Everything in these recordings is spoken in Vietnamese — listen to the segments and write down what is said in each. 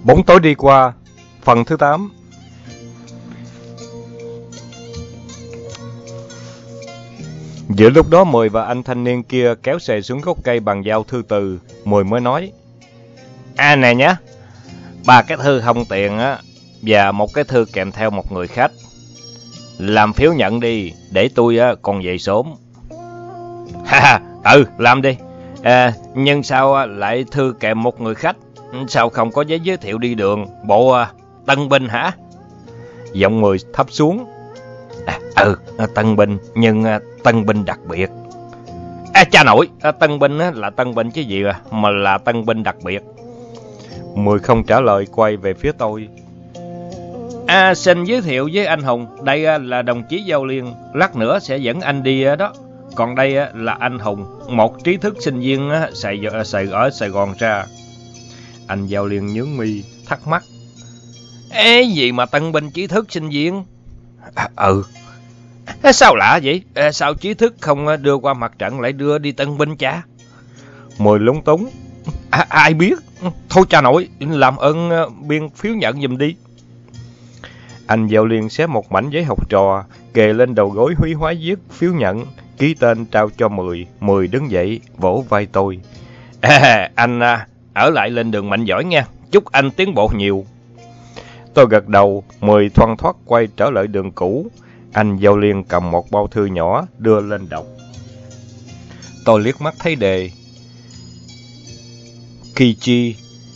Bóng tối đi qua, phần thứ 8. Giữa lúc đó Mười và anh thanh niên kia kéo xe xuống gốc cây bằng dao thư từ. Mười mới nói: Nè nhá, 3 cái thư hông tiền á, và 1 cái thư kèm theo một người khách. Làm phiếu nhận đi, để tôi còn về sớm. Làm đi. Nhưng sao lại thư kèm một người khách? Sao không có giấy giới thiệu đi đường? Bộ tân binh hả? Giọng Mười thấp xuống. Tân binh, nhưng tân binh đặc biệt. Cha nội, tân binh là tân binh chứ gì mà là tân binh đặc biệt. Mười không trả lời, quay về phía tôi. Xin giới thiệu với anh Hùng, đây là đồng chí Giao Liên, lát nữa sẽ dẫn anh đi đó. Còn đây là anh Hùng, một trí thức sinh viên ở Sài Gòn ra. Anh Giao Liên nhướng mi, thắc mắc. Gì mà tân binh trí thức sinh viên? Sao lạ vậy? Sao trí thức không đưa qua mặt trận lại đưa đi tân binh cha? Mười lúng túng. Ai biết? Thôi cha nội, làm ơn biên phiếu nhận giùm đi. Anh Giao Liên xé một mảnh giấy học trò, kề lên đầu gối húy hoái viết phiếu nhận, ký tên trao cho Mười. Mười đứng dậy, vỗ vai tôi. Anh ở lại lên đường mạnh giỏi nha, chúc anh tiến bộ nhiều. Tôi gật đầu. Mười thoăn thoắt quay trở lại đường cũ. Anh Giao Liên cầm một bao thư nhỏ đưa lên đọc. Tôi liếc mắt thấy đề Kichi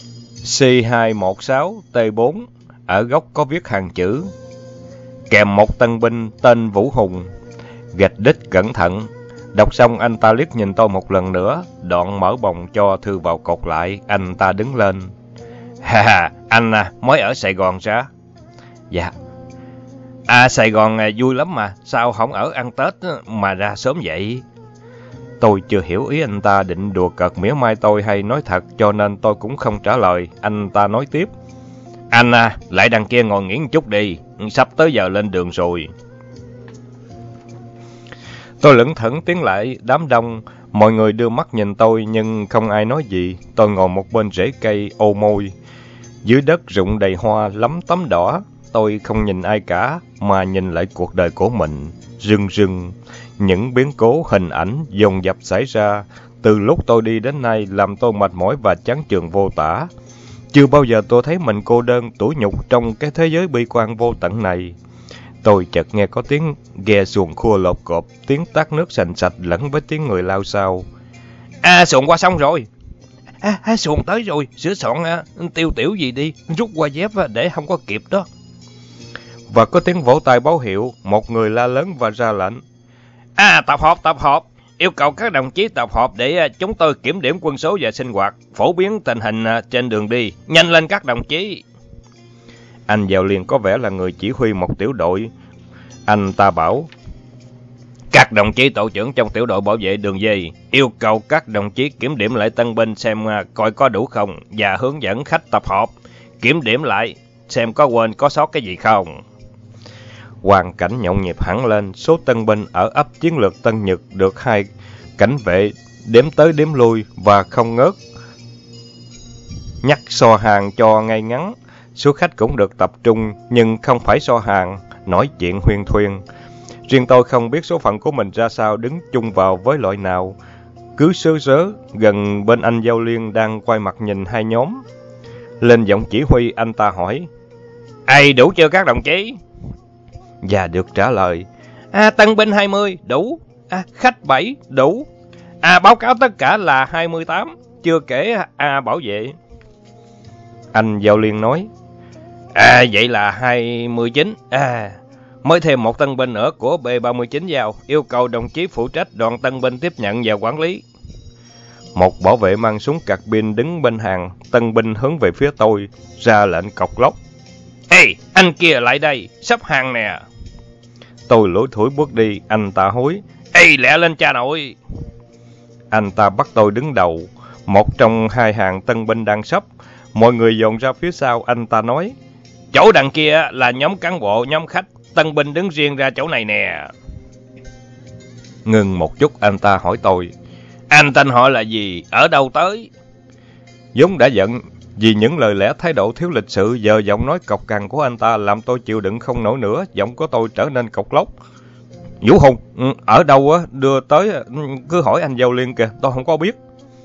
C216T4, ở góc có viết hàng chữ: kèm một tân binh tên Vũ Hùng, gạch đích cẩn thận. Đọc xong anh ta liếc nhìn tôi một lần nữa, đoạn mở bồng cho thư vào cột lại. Anh ta đứng lên. Anh mới ở Sài Gòn ra? Dạ. Sài Gòn vui lắm mà, sao không ở ăn Tết mà ra sớm vậy? Tôi chưa hiểu ý anh ta định đùa cợt mỉa mai tôi hay nói thật, cho nên tôi cũng không trả lời. Anh ta nói tiếp. Anh lại đằng kia ngồi nghỉ một chút đi, sắp tới giờ lên đường rồi. Tôi lững thững tiến lại đám đông. Mọi người đưa mắt nhìn tôi nhưng không ai nói gì. Tôi ngồi một bên rễ cây ô môi. Dưới đất rụng đầy hoa lắm tấm đỏ. Tôi không nhìn ai cả, mà nhìn lại cuộc đời của mình. Rưng rưng, những biến cố hình ảnh dồn dập xảy ra từ lúc tôi đi đến nay làm tôi mệt mỏi và chán chường vô tả. Chưa bao giờ tôi thấy mình cô đơn, tủi nhục trong cái thế giới bi quan vô tận này. Tôi chợt nghe có tiếng ghe xuồng khua lộp cộp, tiếng tát nước sành sạch lẫn với tiếng người lao xao. Xuồng qua sông rồi. Xuồng tới rồi, sửa soạn tiêu tiểu gì đi, rút qua dép để không có kịp đó. Và có tiếng vỗ tay báo hiệu, một người la lớn và ra lệnh. Tập họp, yêu cầu các đồng chí tập họp để chúng tôi kiểm điểm quân số và sinh hoạt, phổ biến tình hình trên đường đi. Nhanh lên các đồng chí. Anh Giao Liên có vẻ là người chỉ huy một tiểu đội. Anh ta bảo: các đồng chí tổ trưởng trong tiểu đội bảo vệ đường dây, yêu cầu các đồng chí kiểm điểm lại tân binh xem coi có đủ không, và hướng dẫn khách tập họp, kiểm điểm lại xem có quên có sót cái gì không. Hoàn cảnh nhộn nhịp hẳn lên. Số tân binh ở ấp chiến lược Tân Nhật được 2 cảnh vệ đếm tới đếm lui và không ngớt nhắc so hàng cho ngay ngắn. Số khách cũng được tập trung, nhưng không phải so hàng, nói chuyện huyên thuyên. Riêng tôi không biết số phận của mình ra sao, đứng chung vào với loại nào. Cứ sớ rớ gần bên anh Giao Liên đang quay mặt nhìn hai nhóm. Lên giọng chỉ huy, anh ta hỏi: đủ chưa các đồng chí? Và được trả lời: tân binh 20, đủ. Khách 7, đủ. Báo cáo tất cả là 28, chưa kể bảo vệ. Anh Giao Liên nói: vậy là 29. Mới thêm một tân binh nữa của B39 vào, yêu cầu đồng chí phụ trách đoàn tân binh tiếp nhận và quản lý. Một bảo vệ mang súng carbine đứng bên hàng tân binh hướng về phía tôi, ra lệnh cộc lốc: anh kia lại đây, sắp hàng nè. Tôi lủi thủi bước đi. Anh ta hối: lẹ lên cha nội. Anh ta bắt tôi đứng đầu một trong 2 hàng tân binh đang sắp. Mọi người dồn ra phía sau. Anh ta nói: chỗ đằng kia là nhóm cán bộ, nhóm khách, tân binh đứng riêng ra chỗ này nè. Ngừng một chút, anh ta hỏi tôi: anh tên họ là gì, ở đâu tới? Vốn đã giận Vì những lời lẽ thái độ thiếu lịch sự, giờ giọng nói cộc cằn của anh ta làm tôi chịu đựng không nổi nữa, giọng của tôi trở nên cộc lốc. Vũ Hùng, ở đâu á, đưa tới, cứ hỏi anh Giao Liên kìa, tôi không có biết.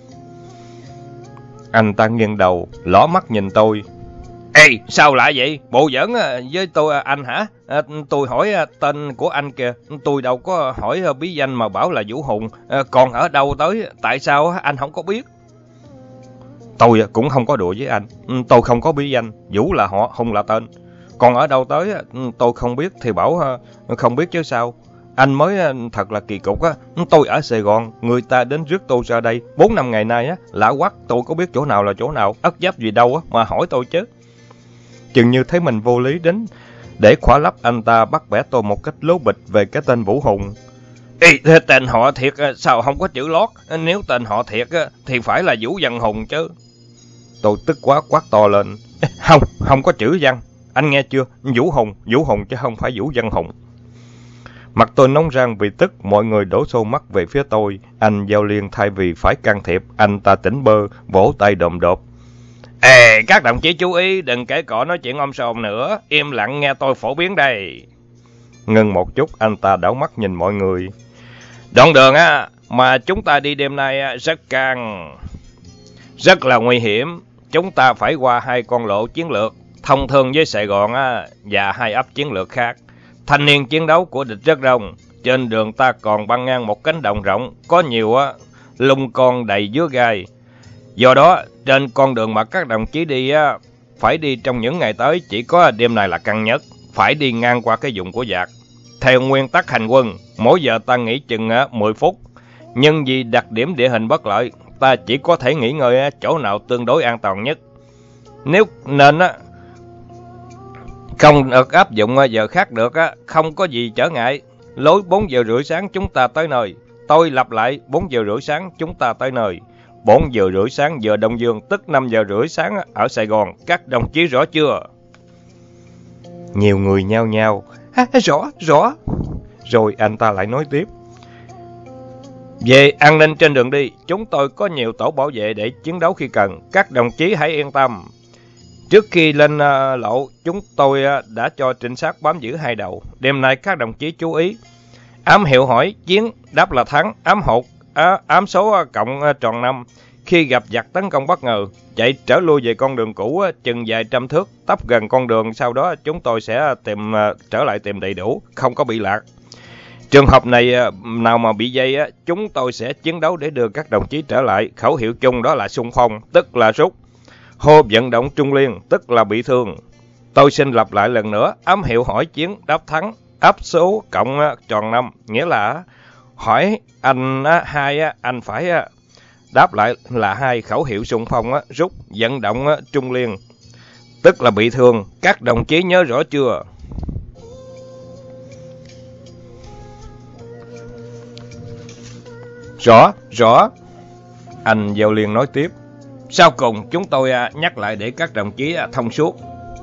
Anh ta nghiêng đầu, ló mắt nhìn tôi. Ê, sao lại vậy? Bộ giỡn với tôi anh hả? Tôi hỏi tên của anh kìa, tôi đâu có hỏi bí danh mà bảo là Vũ Hùng, còn ở đâu tới, tại sao anh không có biết? Tôi cũng không có đùa với anh, tôi không có bí danh, Vũ là họ, Hùng là tên. Còn ở đâu tới, tôi không biết thì bảo không biết chứ sao. Anh mới thật là kỳ cục á, tôi ở Sài Gòn, người ta đến rước tôi ra đây 4-5 ngày nay á, lạ quắc, tôi có biết chỗ nào là chỗ nào, ất giáp gì đâu á mà hỏi tôi chứ. Chừng như thấy mình vô lý đến để khỏa lấp, anh ta bắt bẻ tôi một cách lố bịch về cái tên Vũ Hùng. Ê, tên họ thiệt sao không có chữ lót, nếu tên họ thiệt thì phải là Vũ Văn Hùng chứ. Tôi tức quá quát to lên. Không có chữ văn, anh nghe chưa, Vũ Hùng chứ không phải Vũ Văn Hùng. Mặt tôi nóng rang vì tức, mọi người đổ xô mắt về phía tôi. Anh Giao Liên thay vì phải can thiệp, anh ta tỉnh bơ, vỗ tay đồm đột. Ê, các đồng chí chú ý, đừng kể cọ nói chuyện om sòm nữa, im lặng nghe tôi phổ biến đây. Ngừng một chút, anh ta đảo mắt nhìn mọi người. Đoạn đường mà chúng ta đi đêm nay rất là nguy hiểm. Chúng ta phải qua 2 con lộ chiến lược, thông thường với Sài Gòn và 2 ấp chiến lược khác. Thanh niên chiến đấu của địch rất đông. Trên đường ta còn băng ngang một cánh đồng rộng, có nhiều lung con đầy dứa gai. Do đó, trên con đường mà các đồng chí đi phải đi trong những ngày tới, chỉ có đêm này là căng nhất, phải đi ngang qua cái vùng của giặc. Theo nguyên tắc hành quân, mỗi giờ ta nghỉ chừng 10 phút, nhưng vì đặc điểm địa hình bất lợi, ta chỉ có thể nghỉ ngơi chỗ nào tương đối an toàn nhất. Nếu nên không được áp dụng giờ khác được không có gì trở ngại. Lối 4 giờ rưỡi sáng chúng ta tới nơi. Tôi lặp lại, 4 giờ rưỡi sáng chúng ta tới nơi. 4 giờ rưỡi sáng giờ Đông Dương, tức 5 giờ rưỡi sáng ở Sài Gòn. Các đồng chí rõ chưa? Nhiều người nhao nhao. Rõ. Rồi anh ta lại nói tiếp. Về an ninh trên đường đi, chúng tôi có nhiều tổ bảo vệ để chiến đấu khi cần. Các đồng chí hãy yên tâm. Trước khi lên lộ, chúng tôi đã cho trinh sát bám giữ 2 đầu. Đêm nay các đồng chí chú ý. Ám hiệu hỏi chiến, đáp là thắng. Ám hột, ám số cộng tròn 5. Khi gặp giặc tấn công bất ngờ, chạy trở lui về con đường cũ chừng vài trăm thước, tấp gần con đường. Sau đó chúng tôi sẽ trở lại tìm đầy đủ, không có bị lạc. Trường hợp này nào mà bị dây chúng tôi sẽ chiến đấu để đưa các đồng chí trở lại. Khẩu hiệu chung đó là xung phong, tức là rút. Hô vận động trung liên, tức là bị thương. Tôi xin lặp lại lần nữa, ám hiệu hỏi chiến, đáp thắng. Áp số cộng tròn 5, nghĩa là hỏi anh 2, anh phải đáp lại là 2. Khẩu hiệu xung phong rút, vận động trung liên, tức là bị thương. Các đồng chí nhớ rõ chưa? Rõ. Anh Giao Liên nói tiếp. Sau cùng chúng tôi nhắc lại để các đồng chí thông suốt.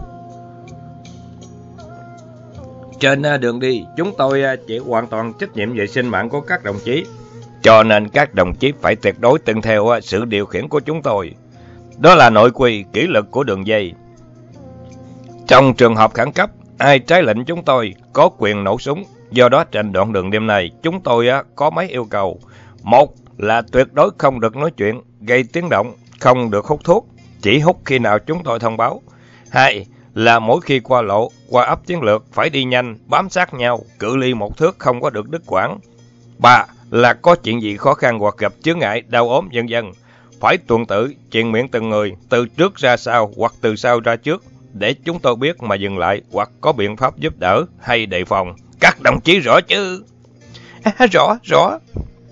Trên đường đi, chúng tôi chịu hoàn toàn trách nhiệm về sinh mạng của các đồng chí. Cho nên các đồng chí phải tuyệt đối tuân theo sự điều khiển của chúng tôi. Đó là nội quy kỷ luật của đường dây. Trong trường hợp khẩn cấp, ai trái lệnh chúng tôi có quyền nổ súng. Do đó trên đoạn đường đêm này, chúng tôi có mấy yêu cầu. 1 là tuyệt đối không được nói chuyện, gây tiếng động, không được hút thuốc, chỉ hút khi nào chúng tôi thông báo. 2 là mỗi khi qua lộ, qua ấp chiến lược phải đi nhanh, bám sát nhau, cự ly 1 thước không có được đứt quãng. 3 là có chuyện gì khó khăn hoặc gặp chướng ngại, đau ốm vân vân, phải tuần tự, truyền miệng từng người, từ trước ra sau hoặc từ sau ra trước, để chúng tôi biết mà dừng lại hoặc có biện pháp giúp đỡ hay đề phòng. Các đồng chí rõ chứ? Rõ.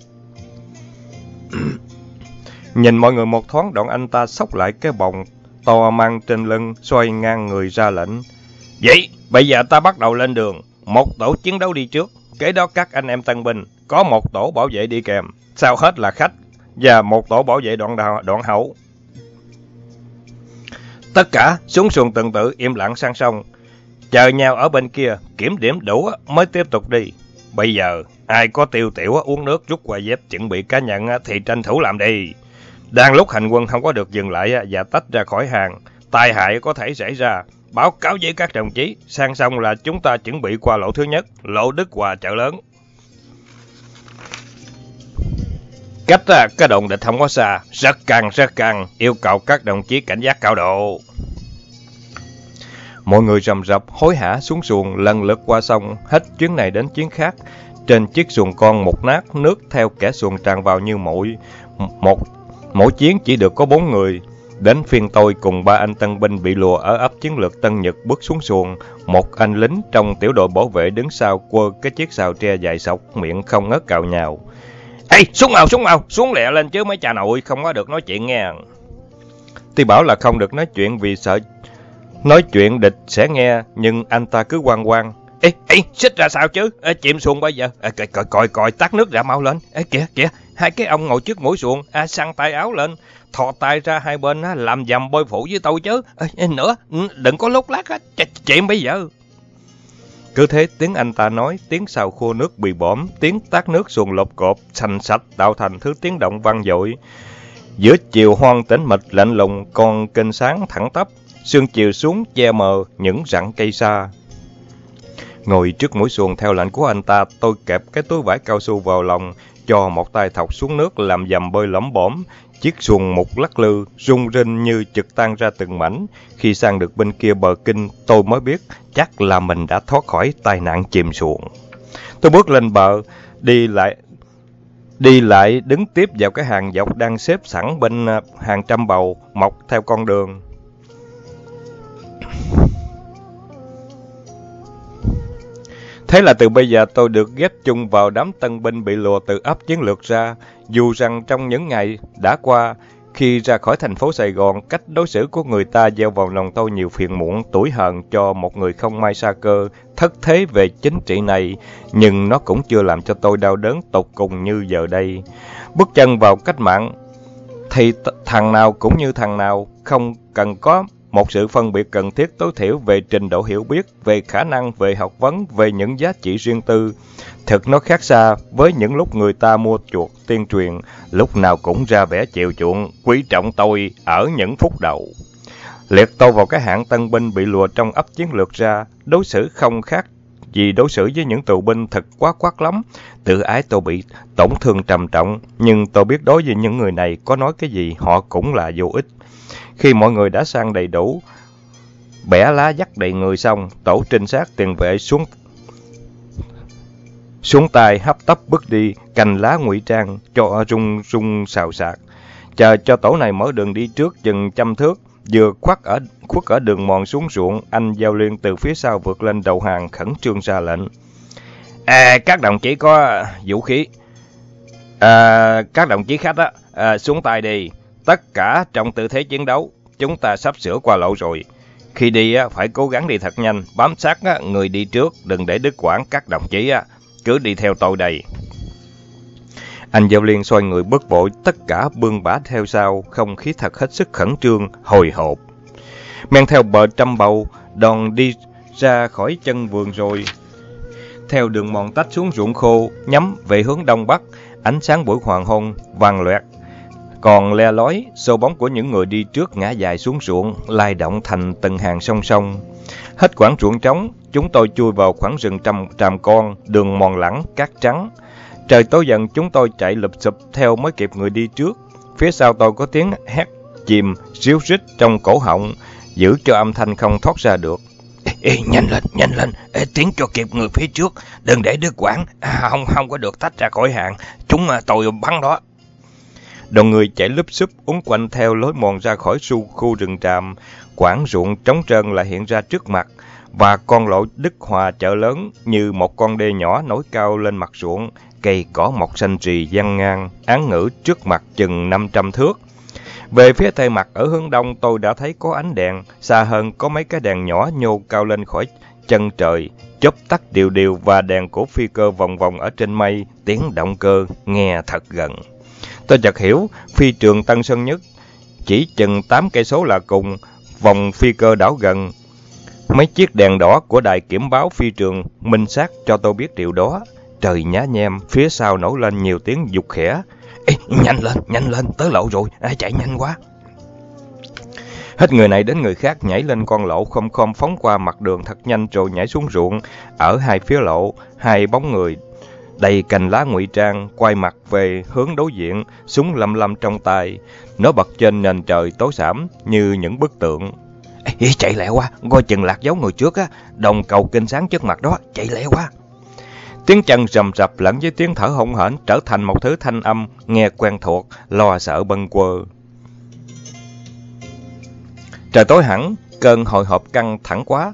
Nhìn mọi người một thoáng, đoạn anh ta xốc lại cái bồng to mang trên lưng, xoay ngang người ra lệnh. Vậy, bây giờ ta bắt đầu lên đường. 1 tổ chiến đấu đi trước, kế đó các anh em tân binh, có 1 tổ bảo vệ đi kèm, sau hết là khách, và 1 tổ bảo vệ đoạn hậu. Tất cả xuống xuồng tuần tự im lặng sang sông, chờ nhau ở bên kia, kiểm điểm đủ mới tiếp tục đi. Bây giờ, ai có tiêu tiểu uống nước, rút qua dép, chuẩn bị cá nhân thì tranh thủ làm đi. Đang lúc hành quân không có được dừng lại và tách ra khỏi hàng, tai hại có thể xảy ra. Báo cáo với các đồng chí, sang xong là chúng ta chuẩn bị qua lộ thứ nhất, lộ Đức Hòa chợ lớn. Cách cái đồn địch không có xa, rất căng, yêu cầu các đồng chí cảnh giác cao độ. Mọi người rầm rập hối hả xuống xuồng lần lượt qua sông, hết chuyến này đến chuyến khác. Trên chiếc xuồng con một nát, nước theo kẻ xuồng tràn vào như mỗi chuyến chỉ được có 4 người. Đến phiên tôi cùng 3 anh tân binh bị lùa ở ấp chiến lược Tân Nhật bước xuống xuồng. Một anh lính trong tiểu đội bảo vệ đứng sau quơ cái chiếc sào tre dài sọc, miệng không ngớt cào nhào. Ê, xuống mau, xuống lẹ lên chứ mấy cha nội, không có được nói chuyện nghe. Tuy bảo là không được nói chuyện vì sợ nói chuyện địch sẽ nghe, nhưng anh ta cứ quan. Ê, xích ra sao chứ? Chìm xuồng bây giờ. Coi, tắt nước ra mau lên. Kìa, hai cái ông ngồi trước mũi xuồng, xăng tay áo lên, thò tay ra hai bên, làm dầm bôi phủ với tôi chứ. Nữa, đừng có lúc lát, chìm bây giờ. Cứ thế tiếng anh ta nói, tiếng xào khô nước bị bõm, tiếng tát nước xuồng lột cộp, sành sạch tạo thành thứ tiếng động vang dội. Giữa chiều hoang tĩnh mịch lạnh lùng, còn kênh sáng thẳng tắp, sương chiều xuống che mờ những rặng cây xa. Ngồi trước mũi xuồng theo lệnh của anh ta, tôi kẹp cái túi vải cao su vào lòng, cho một tay thọc xuống nước làm dầm bơi lỏm bõm. Chiếc xuồng một lắc lư, rung rinh như chực tan ra từng mảnh. Khi sang được bên kia bờ kinh, tôi mới biết chắc là mình đã thoát khỏi tai nạn chìm xuồng. Tôi bước lên bờ, đi lại đứng tiếp vào cái hàng dọc đang xếp sẵn bên hàng trăm bầu mọc theo con đường. Thế là từ bây giờ tôi được ghép chung vào đám tân binh bị lùa từ ấp chiến lược ra. Dù rằng trong những ngày đã qua, khi ra khỏi thành phố Sài Gòn, cách đối xử của người ta gieo vào lòng tôi nhiều phiền muộn, tủi hờn cho một người không may sa cơ, thất thế về chính trị này, nhưng nó cũng chưa làm cho tôi đau đớn tột cùng như giờ đây. Bước chân vào cách mạng, thì thằng nào cũng như thằng nào, không cần có một sự phân biệt cần thiết tối thiểu về trình độ hiểu biết, về khả năng, về học vấn, về những giá trị riêng tư. Thực nó khác xa với những lúc người ta mua chuộc tuyên truyền, lúc nào cũng ra vẻ chiều chuộng, quý trọng tôi ở những phút đầu. Liệt tôi vào cái hạng tân binh bị lùa trong ấp chiến lược ra, đối xử không khác gì đối xử với những tù binh thật quá quát lắm. Tự ái tôi bị tổn thương trầm trọng, nhưng tôi biết đối với những người này có nói cái gì họ cũng là vô ích. Khi mọi người đã sang đầy đủ, bẻ lá dắt đầy người xong, tổ trinh sát tiền vệ xuống tay hấp tấp bước đi, cành lá ngụy trang cho rung xào xạc, chờ cho tổ này mở đường đi trước chừng 100 thước. Vừa khuất ở đường mòn xuống ruộng, anh Giao Liên từ phía sau vượt lên đầu hàng khẩn trương ra lệnh. Các đồng chí có vũ khí, các đồng chí khách xuống tay đi. Tất cả trong tư thế chiến đấu, chúng ta sắp sửa qua lộ rồi. Khi đi phải cố gắng đi thật nhanh, bám sát người đi trước, đừng để đứt quãng. Các đồng chí cứ đi theo tôi đây. Anh Giao Liên xoay người bước vội, tất cả bươn bả theo sau, không khí thật hết sức khẩn trương, hồi hộp. Men theo bờ trăm bầu, đoàn đi ra khỏi chân vườn rồi. Theo đường mòn tách xuống ruộng khô, nhắm về hướng đông bắc, ánh sáng buổi hoàng hôn vàng loẹt còn le lói, xô bóng của những người đi trước ngã dài xuống ruộng, lai động thành từng hàng song song. Hết quãng ruộng trống, chúng tôi chui vào khoảng rừng tràm con, đường mòn lẳng, cát trắng. Trời tối dần, chúng tôi chạy lụp xụp theo mới kịp người đi trước. Phía sau tôi có tiếng hét chìm, ríu rít trong cổ họng, giữ cho âm thanh không thoát ra được. Nhanh lên, tiến cho kịp người phía trước, đừng để đứt quãng, không có được tách ra khỏi hàng, chúng tôi bắn đó. Đoàn người chạy lúp xúp uốn quanh theo lối mòn ra khỏi khu rừng tràm, quãng ruộng trống trơn lại hiện ra trước mặt, và con lộ Đức Hòa chợ lớn như một con đê nhỏ nổi cao lên mặt ruộng, cây cỏ mọc xanh rì giăng ngang, án ngữ trước mặt chừng 500 thước. Về phía tây mặt ở hướng đông tôi đã thấy có ánh đèn, xa hơn có mấy cái đèn nhỏ nhô cao lên khỏi chân trời, chớp tắt đều đều và đèn của phi cơ vòng vòng ở trên mây, tiếng động cơ nghe thật gần. Tôi chợt hiểu, phi trường Tân Sơn Nhất chỉ chừng 8 cây số là cùng, vòng phi cơ đảo gần. Mấy chiếc đèn đỏ của đài kiểm báo phi trường minh xác cho tôi biết điều đó. Trời nhá nhem, phía sau nổi lên nhiều tiếng giục khẽ. Ê, nhanh lên, tới lộ rồi, chạy nhanh quá. Hết người này đến người khác nhảy lên con lộ khom khom phóng qua mặt đường thật nhanh rồi nhảy xuống ruộng. Ở hai phía lộ, hai bóng người đầy cành lá ngụy trang quay mặt về hướng đối diện, súng lăm lăm trong tay. Nó bật trên nền trời tối sẫm như những bức tượng. Ê, chạy lẹ qua, coi chừng lạc dấu người trước á, đồng cầu kinh sáng trước mặt đó, chạy lẹ qua. Tiếng chân rầm rập lẫn với tiếng thở hổn hển trở thành một thứ thanh âm nghe quen thuộc, lo sợ bâng quơ. Trời tối hẳn, cơn hồi hộp căng thẳng quá,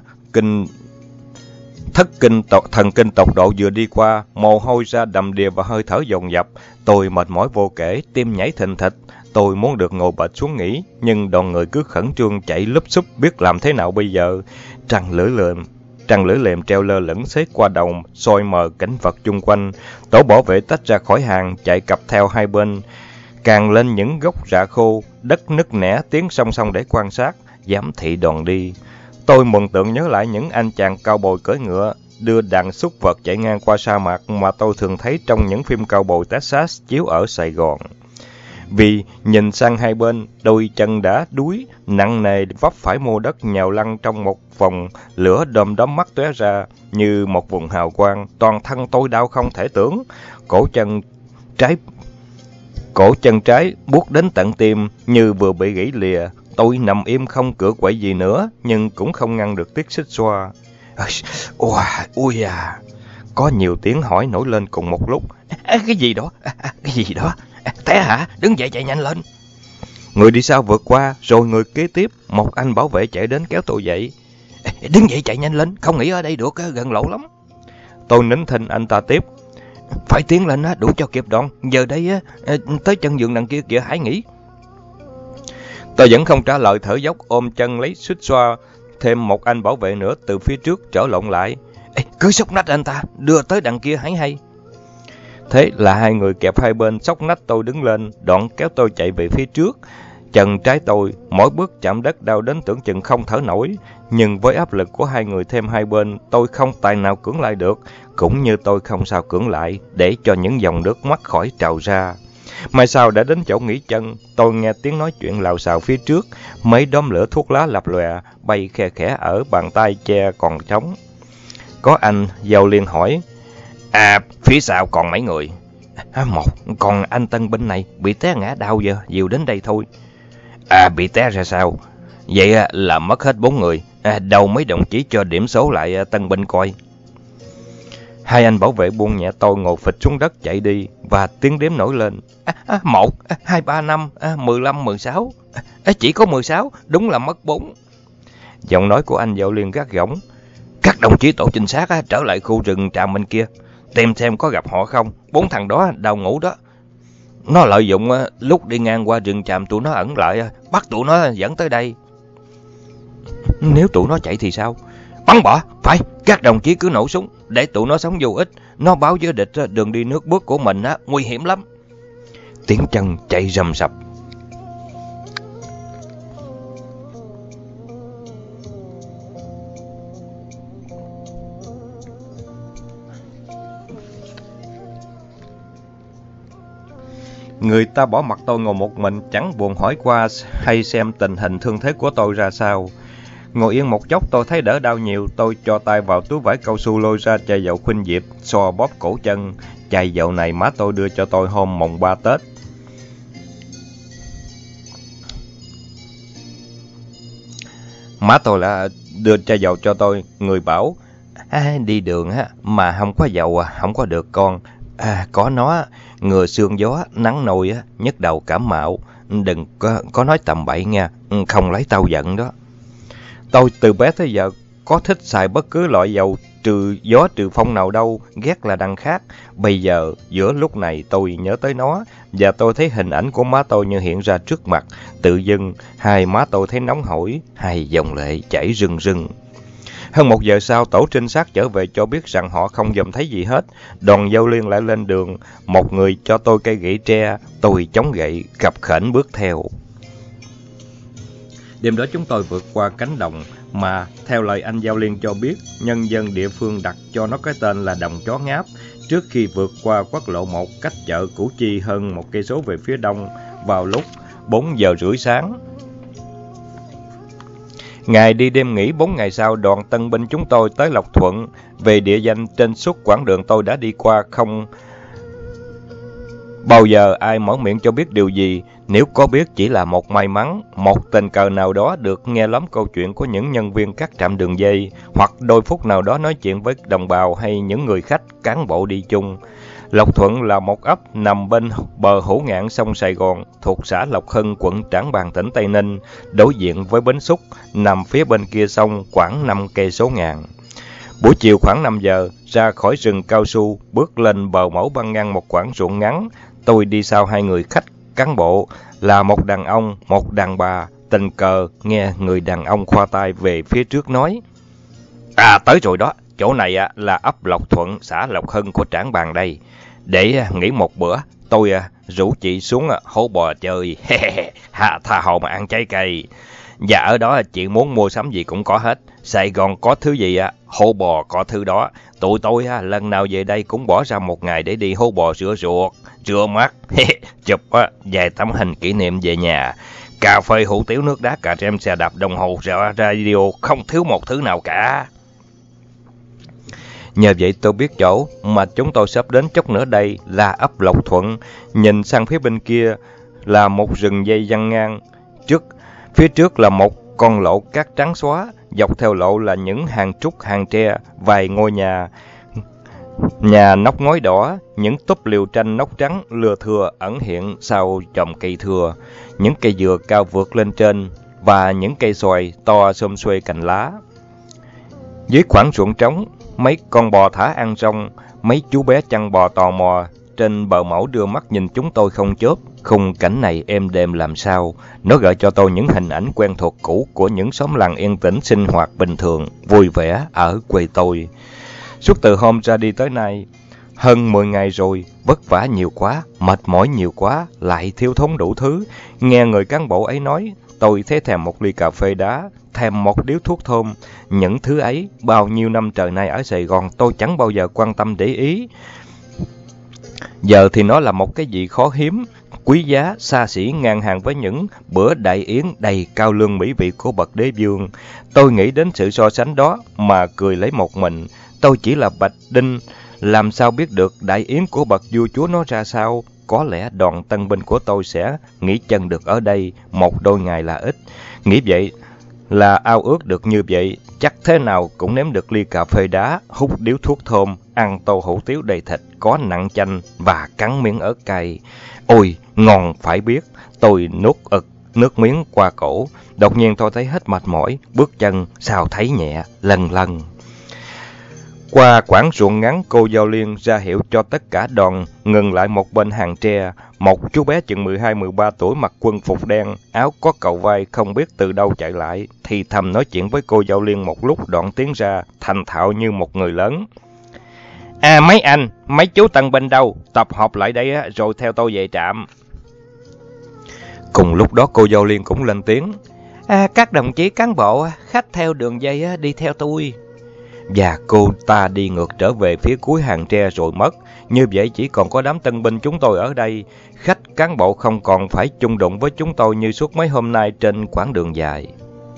thần kinh tột độ vừa đi qua, mồ hôi ra đầm đìa và hơi thở dồn dập. Tôi mệt mỏi vô kể, tim nhảy thình thịch. Tôi muốn được ngồi bệt xuống nghỉ, nhưng đoàn người cứ khẩn trương chạy lúp xúp biết làm thế nào bây giờ. Trăng lưỡi liềm treo lơ lửng xếp qua đầu, soi mờ cảnh vật chung quanh. Tổ bảo vệ tách ra khỏi hàng, chạy cặp theo hai bên, càng lên những gốc rạ khô, đất nứt nẻ tiến song song để quan sát, giám thị đoàn đi. Tôi mường tượng nhớ lại những anh chàng cao bồi cưỡi ngựa, đưa đàn súc vật chạy ngang qua sa mạc mà tôi thường thấy trong những phim cao bồi Texas chiếu ở Sài Gòn. Vì nhìn sang hai bên, đôi chân đã đuối, nặng nề vấp phải mô đất nhào lăn trong một vòng lửa đom đóm mắt tóe ra như một vùng hào quang. Toàn thân tôi đau không thể tưởng, cổ chân trái buốt đến tận tim như vừa bị gãy lìa. Tôi nằm im không cựa quậy gì nữa, nhưng cũng không ngăn được tiếc xích xoa. Ôi à! Có nhiều tiếng hỏi nổi lên cùng một lúc. Cái gì đó? Cái gì đó? Té hả? Đứng dậy chạy nhanh lên. Người đi sau vượt qua, rồi người kế tiếp, một anh bảo vệ chạy đến kéo tôi dậy. Đứng dậy chạy nhanh lên, không nghỉ ở đây được, gần lộ lắm. Tôi nín thinh anh ta tiếp. Phải tiến lên đủ cho kịp đoạn, giờ đây tới chân giường đằng kia kìa, hãy nghỉ. Tôi vẫn không trả lời, thở dốc ôm chân lấy suýt xoa. Thêm một anh bảo vệ nữa từ phía trước trở lộn lại. Cứ xốc nách anh ta, đưa tới đằng kia hãy hay. Thế là hai người kẹp hai bên xốc nách tôi đứng lên, đoạn kéo tôi chạy về phía trước. Chân trái tôi, mỗi bước chạm đất đau đến tưởng chừng không thở nổi. Nhưng với áp lực của hai người thêm hai bên, tôi không tài nào cưỡng lại được. Cũng như tôi không sao cưỡng lại để cho những dòng nước mắt khỏi trào ra. Mai sau đã đến chỗ nghỉ chân, tôi nghe tiếng nói chuyện lào xào phía trước. Mấy đốm lửa thuốc lá lập lòe, bay khe khẽ ở bàn tay che còn trống. Có anh Giao Liên hỏi. Phía sau còn mấy người? Còn anh tân binh này bị té ngã đau giờ, dìu đến đây thôi. Bị té ra sao? Vậy là mất hết 4 người. Đâu mấy đồng chí cho điểm số lại tân binh coi. Hai anh bảo vệ buông nhẹ tôi ngồi phịch xuống đất chạy đi, và tiếng đếm nổi lên. 1, 2, 3, 5, 15, 16. Chỉ có 16, đúng là mất 4. Giọng nói của anh Giao Liên gắt gỏng. Các đồng chí tổ trinh sát trở lại khu rừng tràm bên kia, tìm xem có gặp họ không. 4 thằng đó đào ngủ đó. Nó lợi dụng lúc đi ngang qua rừng tràm tụi nó ẩn lại, bắt tụi nó dẫn tới đây. Nếu tụi nó chạy thì sao? Bắn bỏ, phải, các đồng chí cứ nổ súng, để tụi nó sống vô ích. Nó báo với địch đường đi nước bước của mình nguy hiểm lắm. Tiếng chân chạy rầm rập. Người ta bỏ mặc tôi ngồi một mình, chẳng buồn hỏi qua hay xem tình hình thương thế của tôi ra sao. Ngồi yên một chốc tôi thấy đỡ đau nhiều, tôi cho tay vào túi vải cao su lôi ra chai dầu khuynh diệp, xoa bóp cổ chân. Chai dầu này má tôi đưa cho tôi hôm mồng 3 Tết. Má tôi là đưa chai dầu cho tôi, người bảo, đi đường mà không có dầu không có được con. Có nó, ngừa sương gió, nắng nôi nhức đầu cảm mạo. Đừng có nói tầm bậy nha, không lấy tao giận đó. Tôi từ bé tới giờ có thích xài bất cứ loại dầu trừ gió trừ phong nào đâu, ghét là đằng khác. Bây giờ giữa lúc này tôi nhớ tới nó, và tôi thấy hình ảnh của má tôi như hiện ra trước mặt. Tự dưng hai má tôi thấy nóng hổi, hai dòng lệ chảy rưng rưng. Hơn 1 giờ sau, tổ trinh sát trở về cho biết rằng họ không dòm thấy gì hết. Đoàn Giao Liên lại lên đường, một người cho tôi cây gậy tre, tôi chống gậy, khập khểnh bước theo. Đêm đó chúng tôi vượt qua cánh đồng mà, theo lời anh Giao Liên cho biết, nhân dân địa phương đặt cho nó cái tên là Đồng Chó Ngáp. trước khi vượt qua quốc lộ 1 cách chợ Củ Chi hơn 1 cây số về phía đông vào lúc 4 giờ rưỡi sáng. Ngày đi đêm nghỉ 4 ngày sau, đoàn tân binh chúng tôi tới Lộc Thuận. Về địa danh trên suốt quãng đường tôi đã đi qua, không bao giờ ai mở miệng cho biết điều gì. Nếu có biết chỉ là một may mắn, một tình cờ nào đó được nghe lắm câu chuyện của những nhân viên các trạm đường dây, hoặc đôi phút nào đó nói chuyện với đồng bào hay những người khách, cán bộ đi chung. Lộc Thuận là một ấp nằm bên bờ hữu ngạn sông Sài Gòn, thuộc xã Lộc Hưng, quận Trảng Bàng, tỉnh Tây Ninh, đối diện với Bến Xúc, nằm phía bên kia sông khoảng 5 cây số ngàn. Buổi chiều khoảng 5 giờ, ra khỏi rừng cao su, bước lên bờ mẫu băng ngang một quãng ruộng ngắn. Tôi đi sau hai người khách cán bộ, là một đàn ông, một đàn bà. Tình cờ nghe người đàn ông khoa tay về phía trước nói: tới rồi đó, chỗ này là ấp Lộc Thuận, xã Lộc Hưng của Trảng Bàng đây. Để nghỉ một bữa, tôi rủ chị xuống hố bò chơi, tha hồ mà ăn trái cây. Và ở đó chị muốn mua sắm gì cũng có hết. Sài Gòn có thứ gì hố bò có thứ đó. Tụi tôi lần nào về đây cũng bỏ ra một ngày để đi hố bò rửa ruột, rửa mắt, chụp vài tấm hình kỷ niệm về nhà. Cà phê, hủ tiếu, nước đá, cà rem, xe đạp, đồng hồ, radio, không thiếu một thứ nào cả. Nhờ vậy tôi biết chỗ mà chúng tôi sắp đến chốc nữa đây là ấp Lộc Thuận. Nhìn sang phía bên kia là một rừng dây văng ngang. Phía trước là một con lộ cát trắng xóa, dọc theo lộ là những hàng trúc, hàng tre, vài ngôi nhà nóc ngói đỏ, những túp liều tranh nóc trắng lưa thưa ẩn hiện sau chòm cây thưa, những cây dừa cao vượt lên trên và những cây xoài to xum xuê cành lá. Dưới khoảng ruộng trống, mấy con bò thả ăn rong, mấy chú bé chăn bò tò mò trên bờ mẫu đưa mắt nhìn chúng tôi không chớp. Khung cảnh này êm đềm làm sao, nó gợi cho tôi những hình ảnh quen thuộc cũ của những xóm làng yên tĩnh sinh hoạt bình thường, vui vẻ ở quê tôi. Suốt từ hôm ra đi tới nay, hơn 10 ngày rồi, vất vả nhiều quá, mệt mỏi nhiều quá, lại thiếu thốn đủ thứ. Nghe người cán bộ ấy nói, tôi thấy thèm một ly cà phê đá, thèm một điếu thuốc thơm. Những thứ ấy, bao nhiêu năm trời nay ở Sài Gòn tôi chẳng bao giờ quan tâm để ý. Giờ thì nó là một cái gì khó hiếm, quý giá, xa xỉ ngang hàng với những bữa đại yến đầy cao lương mỹ vị của bậc đế vương. Tôi nghĩ đến sự so sánh đó mà cười lấy một mình. Tôi chỉ là bạch đinh, làm sao biết được đại yến của bậc vua chúa nó ra sao. Có lẽ đoàn tân binh của tôi sẽ nghỉ chân được ở đây một đôi ngày là ít. Nghĩ vậy là ao ước được như vậy, chắc thế nào cũng nếm được ly cà phê đá, hút điếu thuốc thơm, ăn tô hủ tiếu đầy thịt có nặng chanh và cắn miếng ớt cay. Ôi, ngon phải biết. Tôi nuốt ực nước miếng qua cổ. Đột nhiên tôi thấy hết mệt mỏi, bước chân sao thấy nhẹ, lần lần. Qua quãng ruộng ngắn, cô Giao Liên ra hiệu cho tất cả đoàn ngừng lại một bên hàng tre. Một chú bé chừng 12-13 tuổi mặc quân phục đen, áo có cầu vai không biết từ đâu chạy lại, thì thầm nói chuyện với cô Giao Liên một lúc đoạn tiến ra, thành thạo như một người lớn. Mấy anh, mấy chú tân binh đâu? Tập hợp lại đây rồi theo tôi về trạm. Cùng lúc đó cô Giao Liên cũng lên tiếng. Các đồng chí cán bộ, khách theo đường dây đi theo tôi. Và cô ta đi ngược trở về phía cuối hàng tre rồi mất. Như vậy chỉ còn có đám tân binh chúng tôi ở đây. Khách cán bộ không còn phải chung đụng với chúng tôi như suốt mấy hôm nay trên quãng đường dài.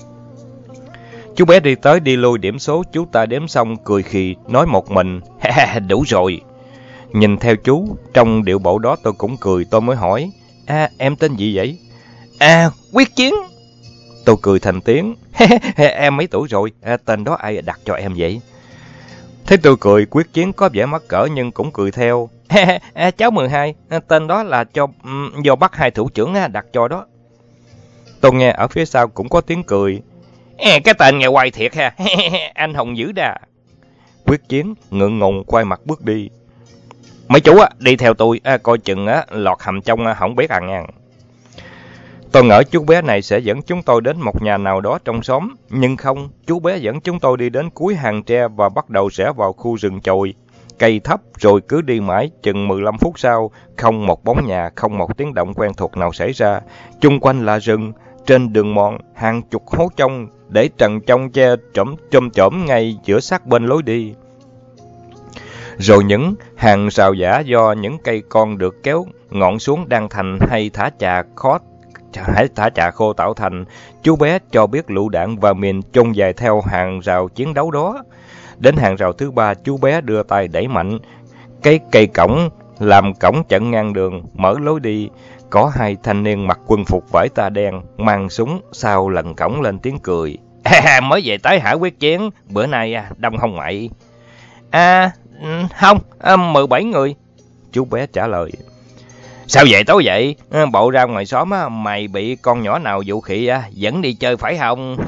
Chú bé đi tới đi lui điểm số, chú ta đếm xong cười khì nói một mình. Đủ rồi. Nhìn theo chú, trong điệu bộ đó tôi cũng cười. Tôi mới hỏi, em tên gì vậy? Quyết Chiến. Tôi cười thành tiếng. Em mấy tuổi rồi? Tên đó ai đặt cho em vậy? Thấy tôi cười, Quyết Chiến có vẻ mắc cỡ nhưng cũng cười theo. Cháu 12, tên đó là do bác hai thủ trưởng đặt cho đó. Tôi nghe ở phía sau cũng có tiếng cười. Cái tên nghe quay thiệt ha. Anh hồng dữ đà. Quyết Chiến ngượng ngùng quay mặt bước đi. Mấy chú đi theo tôi, coi chừng lọt hầm trong không biết nha. Tôi ngỡ chú bé này sẽ dẫn chúng tôi đến một nhà nào đó trong xóm, nhưng không, chú bé dẫn chúng tôi đi đến cuối hàng tre và bắt đầu rẽ vào khu rừng chồi, cây thấp, rồi cứ đi mãi. Chừng 15 phút sau, không một bóng nhà, không một tiếng động quen thuộc nào xảy ra. Chung quanh là rừng, trên đường mòn hàng chục hố trông để trần trong che chổm ngay giữa sát bên lối đi. Rồi những hàng rào giả do những cây con được kéo ngọn xuống đang thành hay thả trà khô tạo thành. Chú bé cho biết lựu đạn và mìn chôn dài theo hàng rào chiến đấu đó. Đến hàng rào thứ 3, chú bé đưa tay đẩy mạnh cái cây cổng làm cổng chặn ngang đường, mở lối đi. Có 2 thanh niên mặc quân phục vải ta đen, mang súng sau lần cổng lên tiếng cười. Mới về tới hả quyết chiến? Bữa nay đông không mày? Không, 17 người. Chú bé trả lời. Sao về tối vậy? Bộ ra ngoài xóm mày bị con nhỏ nào dụ khị dẫn đi chơi phải không?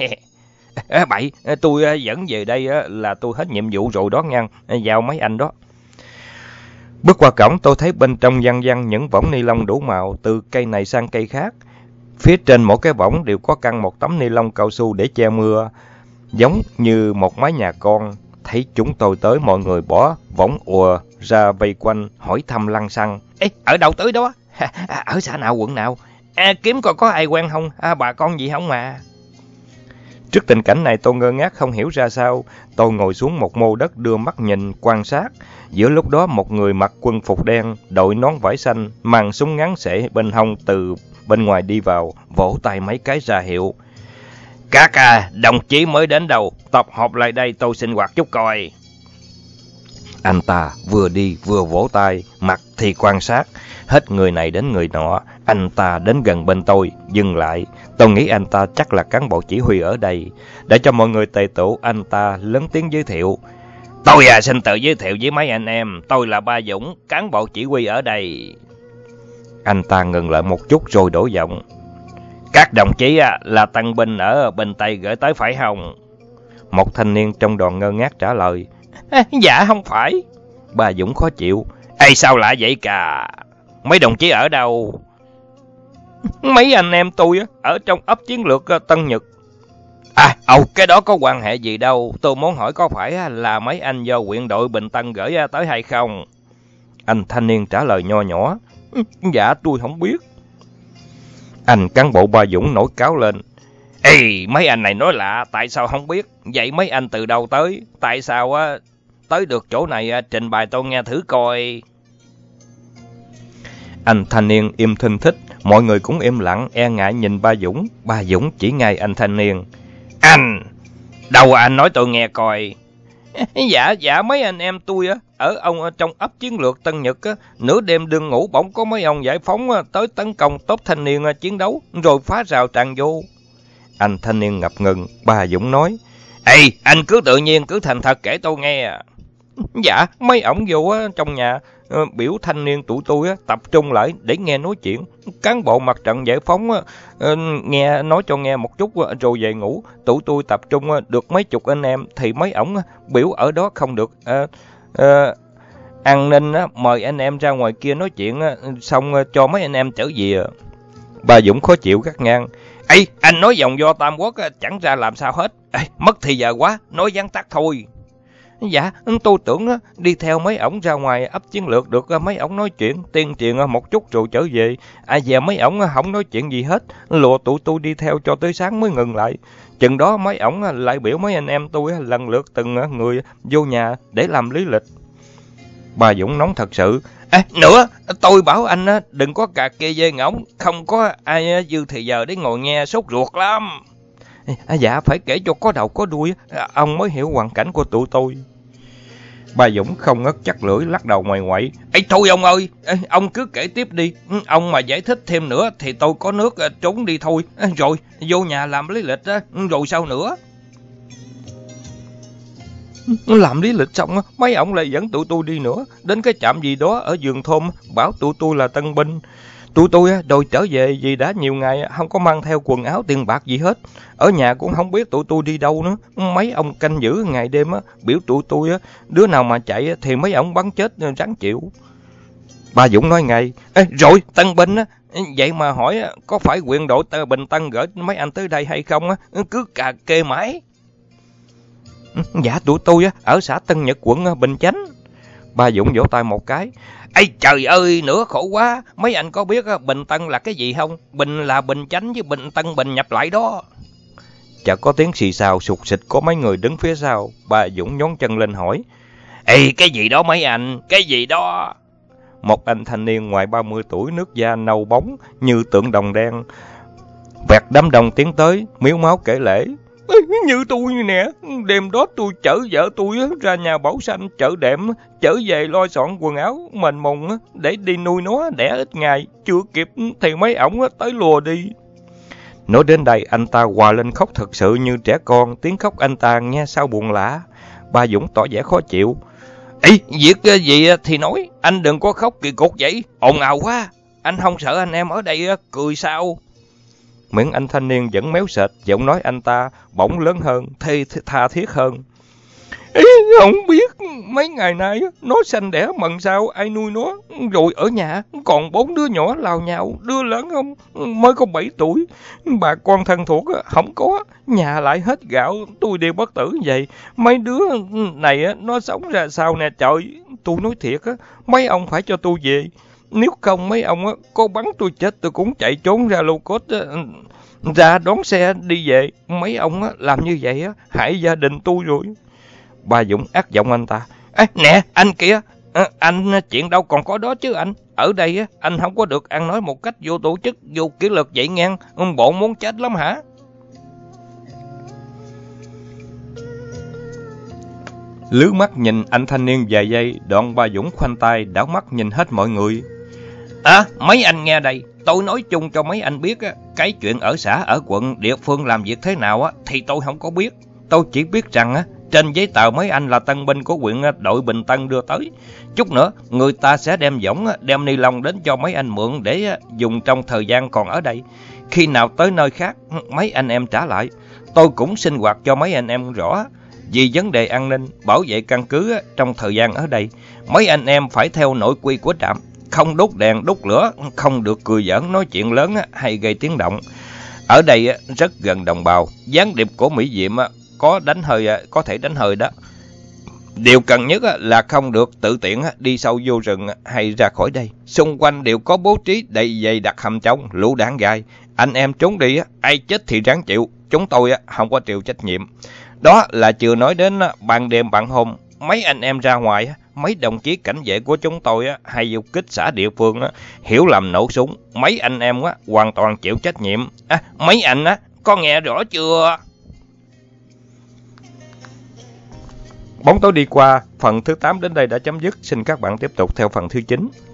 Bậy, tôi dẫn về đây là tôi hết nhiệm vụ rồi đó nha, giao mấy anh đó. Bước qua cổng, tôi thấy bên trong văng văng những võng ni lông đủ màu, từ cây này sang cây khác. Phía trên mỗi cái võng đều có căng một tấm ni lông cao su để che mưa, giống như một mái nhà con. Thấy chúng tôi tới, mọi người bỏ võng ùa ra vây quanh, hỏi thăm lăng xăng. Ê, ở đâu tới đó? Ở xã nào, quận nào? Kiếm coi có ai quen không? Bà con gì không mà? Trước tình cảnh này tôi ngơ ngác không hiểu ra sao. Tôi ngồi xuống một mô đất đưa mắt nhìn quan sát. Giữa lúc đó một người mặc quân phục đen, đội nón vải xanh, mang súng ngắn xẻ bên hông từ bên ngoài đi vào, vỗ tay mấy cái ra hiệu. Các đồng chí mới đến đâu, tập hợp lại đây tôi sinh hoạt chút coi. Anh ta vừa đi vừa vỗ tay, mặt thì quan sát, hết người này đến người nọ. Anh ta đến gần bên tôi, dừng lại. Tôi nghĩ anh ta chắc là cán bộ chỉ huy ở đây. Để cho mọi người tề tụ, anh ta lớn tiếng giới thiệu. Tôi xin tự giới thiệu với mấy anh em, tôi là Ba Dũng, cán bộ chỉ huy ở đây. Anh ta ngừng lại một chút rồi đổi giọng. Các đồng chí là tân binh ở Bình Tây gửi tới phải không? Một thanh niên trong đoàn ngơ ngác trả lời. Dạ không phải. Ba Dũng khó chịu. Ê, sao lạ vậy cả? Mấy đồng chí ở đâu? Mấy anh em tôi ở trong ấp chiến lược Tân Nhật. Cái đó có quan hệ gì đâu. Tôi muốn hỏi có phải là mấy anh do huyện đội Bình Tân gửi tới hay không? Anh thanh niên trả lời nho nhỏ. Dạ tôi không biết. Anh cán bộ Ba Dũng nổi cáo lên. Ê, mấy anh này nói lạ, tại sao không biết? Vậy mấy anh từ đâu tới? Tại sao tới được chỗ này, trình bày tôi nghe thử coi. Anh thanh niên im thinh thích, mọi người cũng im lặng, e ngại nhìn Ba Dũng. Ba Dũng chỉ ngay anh thanh niên. Anh, đâu anh nói tôi nghe coi. Dạ mấy anh em tôi ở trong ấp chiến lược Tân Nhật nửa đêm đương ngủ bỗng có mấy ông giải phóng tới tấn công tốp thanh niên chiến đấu rồi phá rào tràn vô. Anh thanh niên ngập ngừng. Ba Dũng nói. Ê, anh cứ tự nhiên cứ thành thật kể tôi nghe. Dạ, mấy ổng vô trong nhà biểu thanh niên tụi tôi tập trung lại để nghe nói chuyện. Cán bộ mặt trận giải phóng nghe nói cho nghe một chút rồi về ngủ. Tụi tôi tập trung được mấy chục anh em thì mấy ổng biểu ở đó không được. An ninh mời anh em ra ngoài kia nói chuyện xong cho mấy anh em trở về. Ba Dũng khó chịu gắt ngang. Ê, anh nói dòng do Tam Quốc chẳng ra làm sao hết. Ê, mất thì giờ quá, nói vắn tắt thôi. Dạ, tôi tưởng đi theo mấy ổng ra ngoài ấp chiến lược được mấy ổng nói chuyện, tiên truyền một chút rồi trở về. Về mấy ổng không nói chuyện gì hết, lùa tụi tôi đi theo cho tới sáng mới ngừng lại. Chừng đó mấy ổng lại biểu mấy anh em tôi lần lượt từng người vô nhà để làm lý lịch. Bà Dũng nóng thật sự. Nữa, tôi bảo anh đừng có cà kê dê ngỗng, không có ai dư thì giờ để ngồi nghe sốt ruột lắm. Dạ, phải kể cho có đầu có đuôi, ông mới hiểu hoàn cảnh của tụi tôi. Ba Dũng không ngớt chắc lưỡi lắc đầu ngoài ngoại. Thôi ông ơi, ông cứ kể tiếp đi. Ông mà giải thích thêm nữa thì tôi có nước trốn đi thôi. Rồi vô nhà làm lý lịch rồi sao nữa? Làm lý lịch xong mấy ông lại dẫn tụi tôi đi nữa. Đến cái trạm gì đó ở vườn thôn, bảo tụi tôi là tân binh. Tụi tôi đòi trở về vì đã nhiều ngày không có mang theo quần áo tiền bạc gì hết. Ở nhà cũng không biết tụi tôi đi đâu nữa. Mấy ông canh giữ ngày đêm biểu tụi tôi đứa nào mà chạy thì mấy ông bắn chết ráng chịu. Ba Dũng nói ngay. Rồi tân binh vậy mà hỏi có phải huyện đội Bình Tân gửi mấy anh tới đây hay không cứ cà kê mãi. Dạ tụi tôi ở xã Tân Nhật quận Bình Chánh. Ba Dũng vỗ tay một cái. Trời ơi, nữa khổ quá. Mấy anh có biết Bình Tân là cái gì không? Bình là Bình Chánh với Bình Tân Bình nhập lại đó. Chợt có tiếng xì xào sụt xịt của mấy người đứng phía sau. Ba Dũng nhón chân lên hỏi. Ê, cái gì đó mấy anh, cái gì đó? Một anh thanh niên ngoài 30 tuổi, nước da nâu bóng như tượng đồng đen, vẹt đám đông tiến tới, miếu máu kể lể. Như tôi nè, đêm đó tôi chở vợ tôi ra nhà Bảo Xanh chợ đệm, trở về lo soạn quần áo mền mùng để đi nuôi nó đẻ ít ngày, chưa kịp thì mấy ổng tới lùa đi. Nói đến đây anh ta hòa lên khóc thật sự như trẻ con, tiếng khóc anh ta nghe sao buồn lạ. Ba Dũng tỏ vẻ khó chịu. Ê, việc gì thì nói, anh đừng có khóc kỳ cục vậy, ồn ào quá, anh không sợ anh em ở đây cười sao? Miệng anh thanh niên vẫn méo sệt, giọng nói anh ta bỗng lớn hơn, tha thiết hơn. Ý, không biết mấy ngày nay nó sanh đẻ mần sao ai nuôi nó, rồi ở nhà còn 4 đứa nhỏ lào nhào, đứa lớn không mới có 7 tuổi, bà con thân thuộc không có, nhà lại hết gạo, tôi đều bất tử vậy. Mấy đứa này nó sống ra sao nè trời, tôi nói thiệt mấy ông phải cho tôi về, nếu không mấy ông có bắn tôi chết tôi cũng chạy trốn ra lô cốt ra đón xe đi về. Mấy ông làm như vậy hại gia đình tôi rồi. Ba Dũng ác giọng anh ta. Ê, nè anh kìa, anh chuyện đâu còn có đó chứ anh. Ở đây anh không có được ăn nói một cách vô tổ chức, vô kỷ luật vậy ngang, bộ muốn chết lắm hả? Lướt mắt nhìn anh thanh niên vài giây, đoạn Ba Dũng khoanh tay đảo mắt nhìn hết mọi người. Mấy anh nghe đây, tôi nói chung cho mấy anh biết cái chuyện ở xã, ở quận, địa phương làm việc thế nào thì tôi không có biết. Tôi chỉ biết rằng trên giấy tờ mấy anh là tân binh của huyện đội Bình Tân đưa tới. Chút nữa người ta sẽ đem võng, đem ni lông đến cho mấy anh mượn để dùng trong thời gian còn ở đây. Khi nào tới nơi khác mấy anh em trả lại. Tôi cũng sinh hoạt cho mấy anh em rõ. Vì vấn đề an ninh, bảo vệ căn cứ trong thời gian ở đây, mấy anh em phải theo nội quy của trạm. Không đốt đèn, đốt lửa, không được cười giỡn, nói chuyện lớn hay gây tiếng động. Ở đây rất gần đồng bào, gián điệp của Mỹ Diệm có thể đánh hơi đó. Điều cần nhất là không được tự tiện đi sâu vô rừng hay ra khỏi đây. Xung quanh đều có bố trí đầy dày đặt hầm trống, lũ đạn gai. Anh em trốn đi, ai chết thì ráng chịu. Chúng tôi không có chịu trách nhiệm. Đó là chưa nói đến ban đêm ban hôm. Mấy anh em ra ngoài, mấy đồng chí cảnh vệ của chúng tôi hay du kích xã địa phương hiểu lầm nổ súng. Mấy anh em hoàn toàn chịu trách nhiệm. Mấy anh có nghe rõ chưa? Bóng tối đi qua, phần thứ 8 đến đây đã chấm dứt. Xin các bạn tiếp tục theo phần thứ 9.